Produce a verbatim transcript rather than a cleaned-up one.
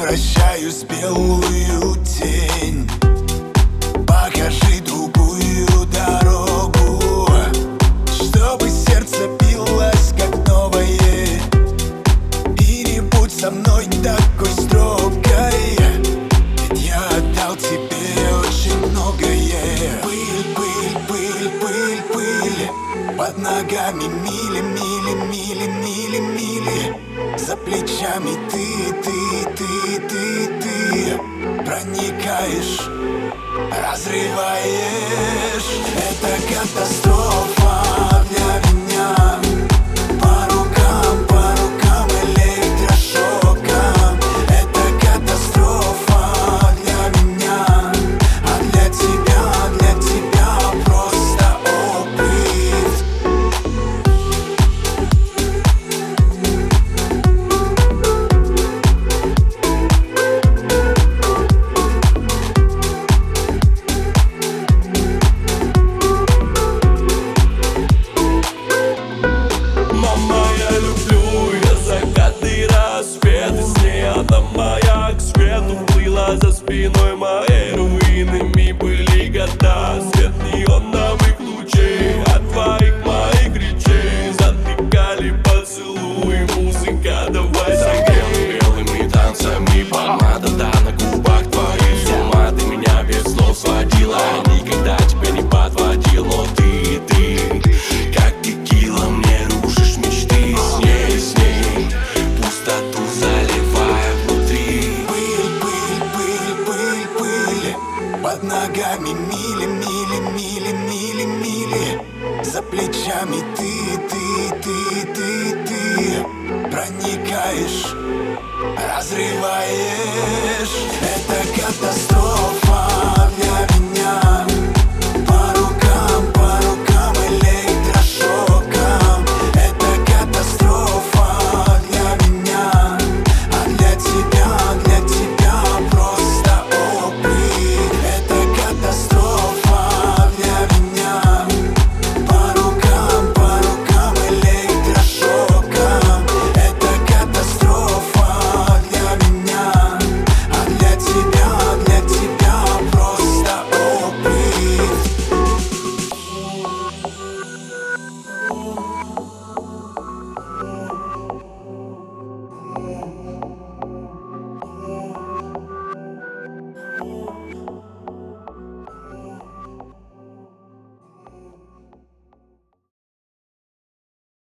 превращаюсь в белую тень. Покажи другую дорогу, чтобы сердце билось как новое. И не будь со мной такой строгой, ведь я отдал тебе очень многое. Пыль, пыль, пыль, пыль, пыль под ногами, мили, мили, мили, мили, мили. За плечами ты, ты, ты, ты, ты проникаешь, разрываешь. Это катастрофа для меня. По рукам, по рукам электрошоком. Это катастрофа для меня, а для тебя, для тебя просто опыт. За спиной моей руинами были года. Свет неоновых лучей от твоих моих речей затыкали поцелуи. Музыка, давай согрей белыми танцами. Помада, да, на губах твоих. С ума ты меня без слов сводила. Никогда тебя не подводил. Но ты, ты, как текила, мне рушишь мечты. С ней, с ней пустоту заливая внутри. Под ногами мили, мили, мили, мили, мили. За плечами ты, ты, ты, ты, ты проникаешь, разрываешь.